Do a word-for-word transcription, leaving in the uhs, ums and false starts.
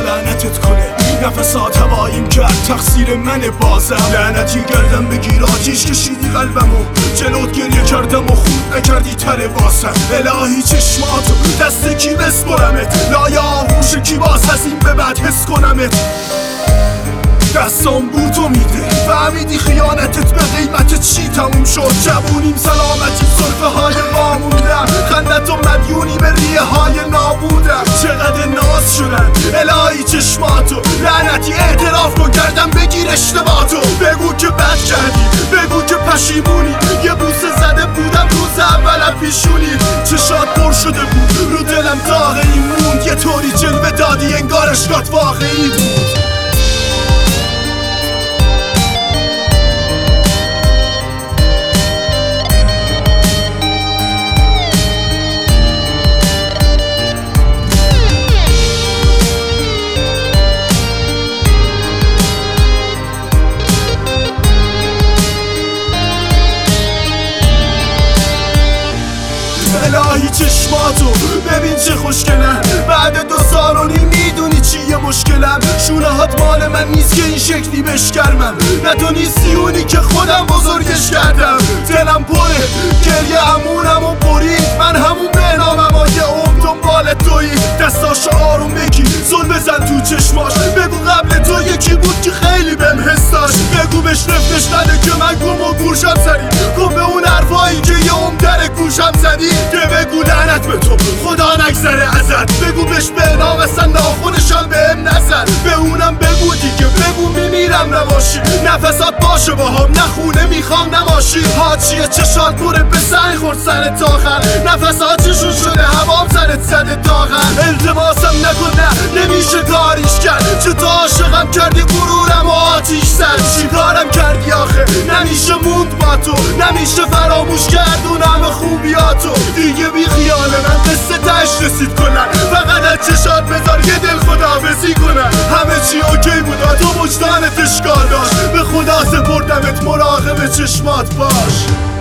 لعنتت کنه. نفسات هواییم کرد تقصیر من بازم. لعنتی گردم بگیر آتیش کشیدی قلبمو، جلوت گریه کردم و خود نکردی تره واسم. الهی چشماتو دست کی بسپرمت، لای آغوش کی باز از این به بعد حس کنمت. دستام بو تو میده فهمیدی خیانتت به قیمت چی تموم شد. جوونیم سلامتی صرفه های ما موندم، خندت و مدیونی به ریه های نابودم. چقدر ناز شدن الهی چشماتو، لعنتی اعتراف کن کردم بگیر اشتباهاتو. بگو که بد کردی، بگو که پشیمونی، یه بوسه زده بودم روز اولم پیشونی. چشات پر شده بود رو دلم داغی موند، یه طوری جلوه دادی انگار اشکات واقعی بود. الهی چشماتو ببین چه خوشگلم، بعد دو سال و نیم میدونی چیه مشکلم. شونه هات مال من نیست که این شکلی بشکرمم، نه تو نیستی اونی که خودم بزرگش کردم. دلم پره گریه همونم و برید، من همون به نامم و یه عمر دنبال تویی. دستاشو آروم بگی زل بزن تو چشماش، بگو قبل تو یکی بود که خیلی بهم حس داشت. بگو بهش نفتش نده که من گم و گوشم سری، گم به اون حرفایی که یه عمر در گوشم زدی. که بگو لعنت به تو خدا نگذره ازت، بگو بهش به نام اصلا ناخونشم بهم نزد. به اونم بگو دیگه بگو میمیرم نباشی، نفسات باشه با هم نخونه میخوام نماشی. حاجیه چشات پره به سنگ خورد سر تاخر، نفسات چشون شده هوام سرت زده داغن. التماسم نکن نه نمیشه کاریش کرد، چه تا عاشقم کردی غرورم و آتیش زد. چی کارم کردی آخه نمیشه موند با تو، نمیشه فراموش کردونم خوبیاتو. دیگه بی خیال من قصه تش رسید کنن، فقط از چشات بذار یه دل خداحافظی کنن. همه چی اوکی بود تو وجدانت اشکال داشت، به خدا سپردمت مراقب چشمات باش.